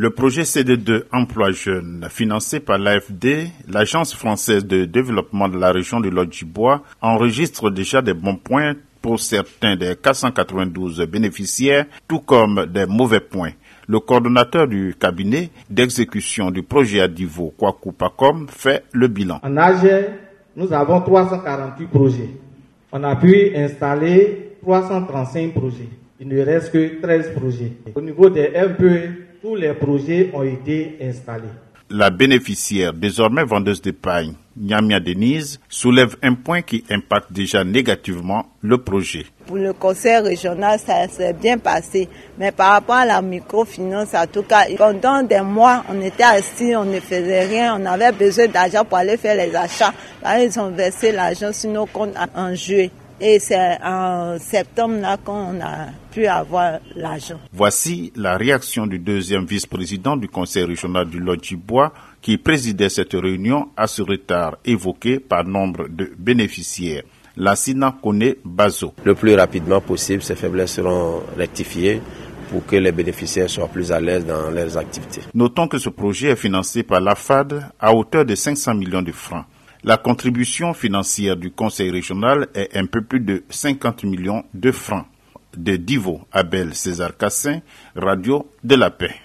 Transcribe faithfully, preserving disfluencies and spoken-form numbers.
Le projet C D deux Emploi Jeunes, financé par l'A F D, l'Agence française de développement de la région de Lodjibois, enregistre déjà des bons points pour certains des quatre cent quatre-vingt-douze bénéficiaires, tout comme des mauvais points. Le coordonnateur du cabinet d'exécution du projet Adivo, Kwaku Pakom, fait le bilan. En Ager, nous avons trois cent quarante-huit projets. On a pu installer trois cent trente-cinq projets. Il ne reste que treize projets. Au niveau des M P E, tous les projets ont été installés. La bénéficiaire, désormais vendeuse d'épargne, Nyamia Denise, soulève un point qui impacte déjà négativement le projet. Pour le conseil régional, ça s'est bien passé. Mais par rapport à la microfinance, en tout cas, pendant des mois, on était assis, on ne faisait rien. On avait besoin d'argent pour aller faire les achats. Là, ils ont versé l'argent sur nos comptes en juillet. Et c'est en septembre là qu'on a pu avoir l'argent. Voici la réaction du deuxième vice-président du conseil régional du Lodjibois qui présidait cette réunion à ce retard évoqué par nombre de bénéficiaires. Lassina Kone Bazo. Le plus rapidement possible, ces faiblesses seront rectifiées pour que les bénéficiaires soient plus à l'aise dans leurs activités. Notons que ce projet est financé par l'A F A D à hauteur de cinq cents millions de francs. La contribution financière du conseil régional est un peu plus de cinquante millions de francs. De Divo, Abel César Cassin, Radio de la Paix.